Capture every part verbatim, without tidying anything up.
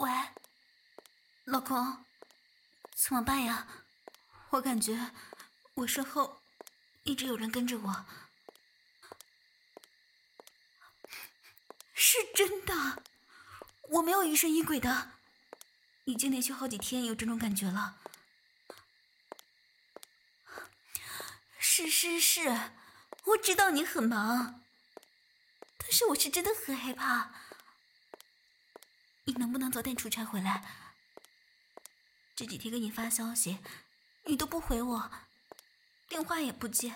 喂，老公，怎么办呀？我感觉我身后一直有人跟着我。是真的，我没有疑神疑鬼的，已经连续好几天有这种感觉了。是是是，我知道你很忙，但是我是真的很害怕。你能不能早点出差回来？这几天给你发消息，你都不回我，电话也不接。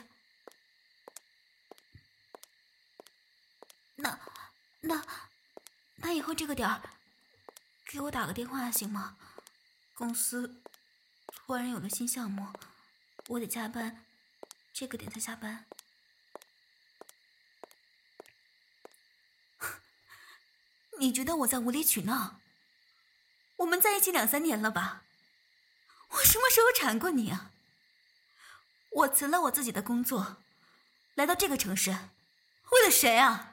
那那那以后这个点儿给我打个电话行吗？公司突然有了新项目，我得加班，这个点才下班。你觉得我在无理取闹？我们在一起两三年了吧？我什么时候缠过你啊？我辞了我自己的工作，来到这个城市，为了谁啊？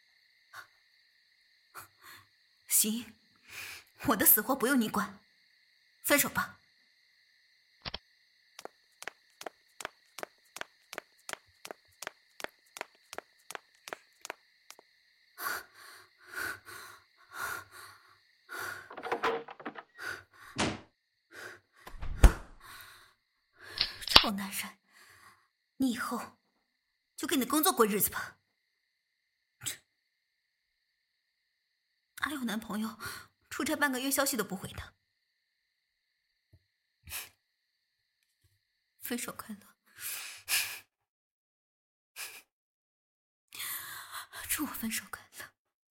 行，我的死活不用你管，分手吧。臭男人，你以后就跟你的工作过日子吧。哪有男朋友出差半个月消息都不回的？分手快乐，祝我分手快乐。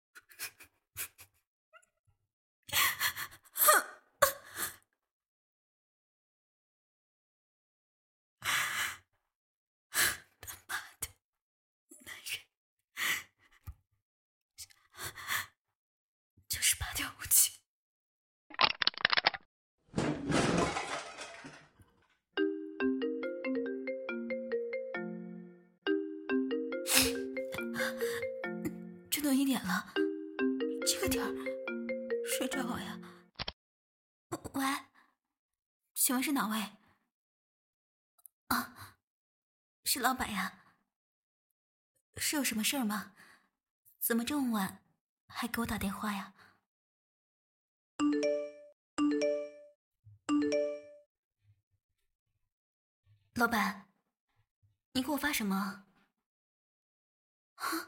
他妈的，男人就是拔掉武器。这都一点了，这个点儿睡着好呀。喂，请问是哪位？啊，是老板呀。是有什么事儿吗？怎么这么晚还给我打电话呀？老板，你给我发什么？啊？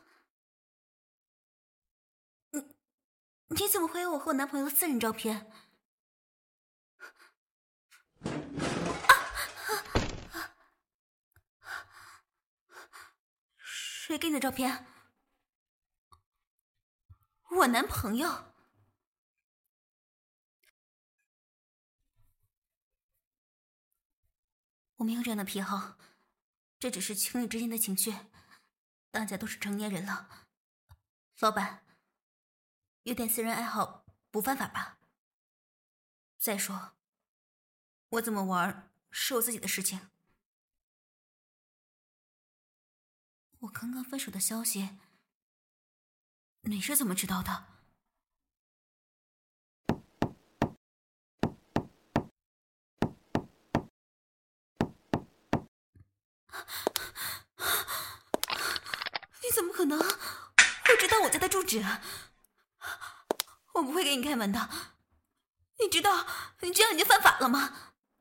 你你怎么会有我和我男朋友的私人照片？谁给你的照片？我男朋友。我没有这样的癖好，这只是情侣之间的情绪，大家都是成年人了。老板，有点私人爱好不犯法吧？再说，我怎么玩是我自己的事情。我刚刚分手的消息，你是怎么知道的？你怎么可能会知道我家的住址？我不会给你开门的。你知道你这样已经犯法了吗？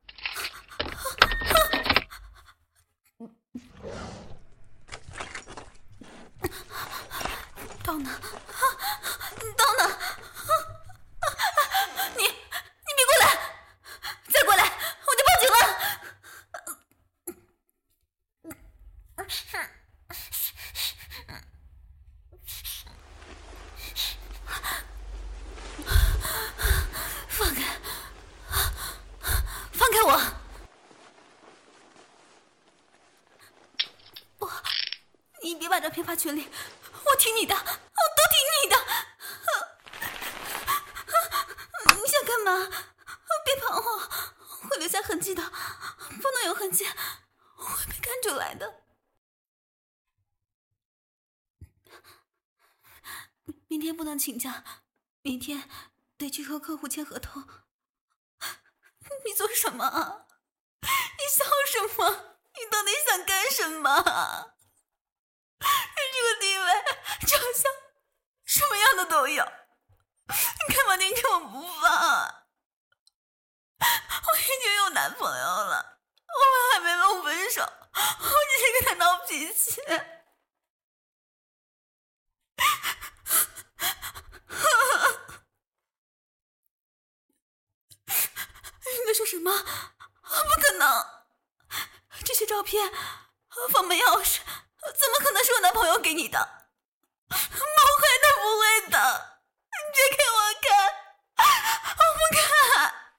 刀呢？刀呢？你你别过来！再过来我就报警了！放开！放开我！我，你别把照片发群里，我听你的，我都听你的。你想干嘛？别碰我，会留下痕迹的，不能有痕迹，我会被看出来的。明天不能请假，明天得去和客户签合同。你做什么啊？你笑什么？你到底想干什么？这个地位长相什么样的都有，你干嘛盯着我不放？我已经有男朋友了，我们还没弄分手，我只是跟他闹脾气。你在说什么？不可能！这些照片、房门钥匙，怎么可能是我男朋友给你的？不会的，不会的！你别给我看，我不看！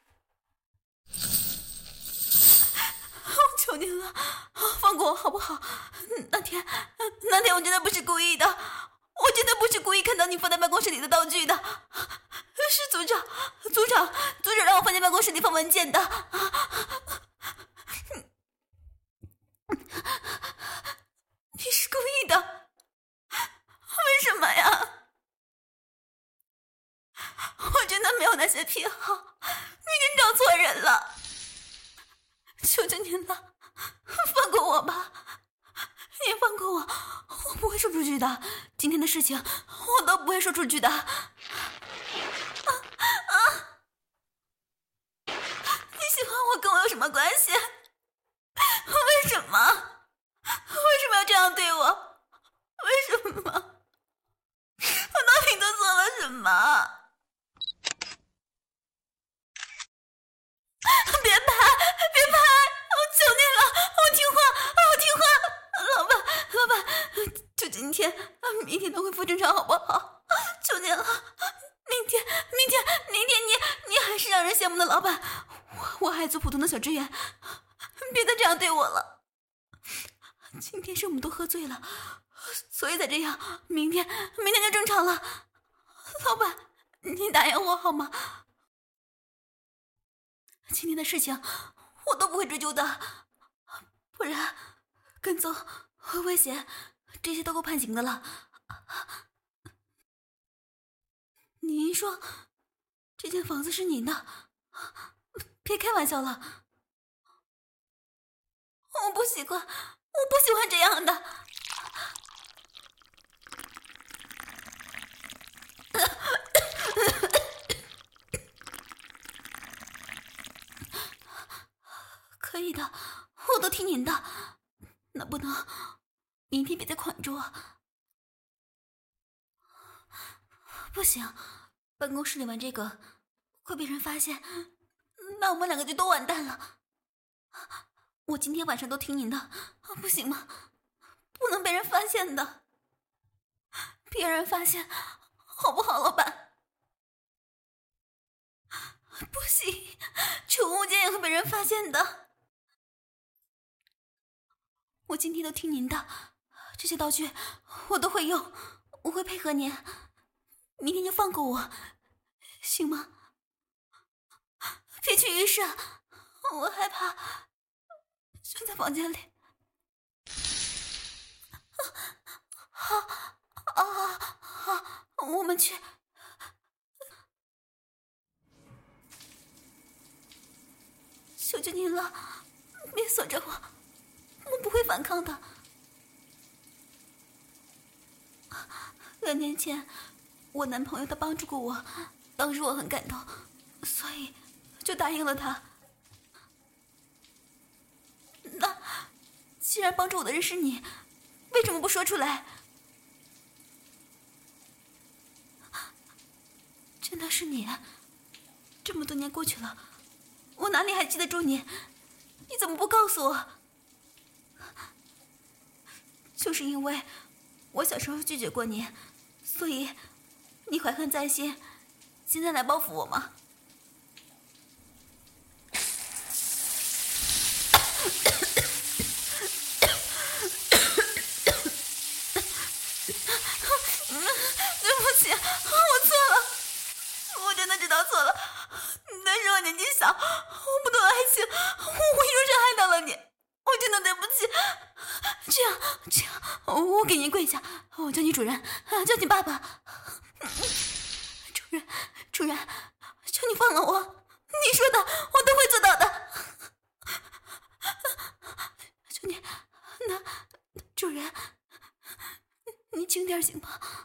我求您了，放过我好不好？那天，那天我真的不是故意的，我真的不是故意看到你放在办公室里的道具的。是组长，组长，组长让我放在办公室里放文件的。你是故意的？为什么呀？我真的没有那些癖好，你真找错人了。求求您了，放过我吧！你放过我，我不会说出去的。今天的事情，我都不会说出去的。啊啊！你喜欢我跟我有什么关系？为什么？为什么要这样对我？为什么？我到底都做了什么？别拍！别拍！我求你了，我听话，我听话！老板，老板，就今天，明天都恢复正常好不好？求你了！明天，明天，明天你你还是让人羡慕的老板，我我还做普通的小职员，别再这样对我了。今天是我们都喝醉了，所以才这样。明天，明天就正常了。老板，你答应我好吗？今天的事情我都不会追究的，不然跟踪和危险这些都够判刑的了。您说这间房子是您的？别开玩笑了，我不习惯，我不喜欢这样的。可以的，我都听您的。能不能明天别再捆住我？不行，办公室里玩这个会被人发现，那我们两个就都完蛋了。我今天晚上都听您的，不行吗？不能被人发现的。别人发现好不好，老板？不行，储物间也会被人发现的。我今天都听您的，这些道具我都会用，我会配合您。明天就放过我，行吗？别去浴室，我害怕。就在房间里。好，啊，好，我们去。求求您了，别锁着我，我不会反抗的。两年前，我男朋友他帮助过我，当时我很感动，所以就答应了他。那既然帮助我的人是你，为什么不说出来？真的是你？这么多年过去了，我哪里还记得住你？你怎么不告诉我？就是因为我小时候拒绝过你，所以你怀恨在心，现在来报复我吗？对不起，我错了，我真的知道错了。那时候年纪小，我不懂爱情，我无意中伤害到了你，我真的对不起。这样，这样，我给您跪下，我叫你主人，叫你爸爸。主人，主人， 求你放了我，你说的我都会做到的。求你，那主人，你轻点行吗？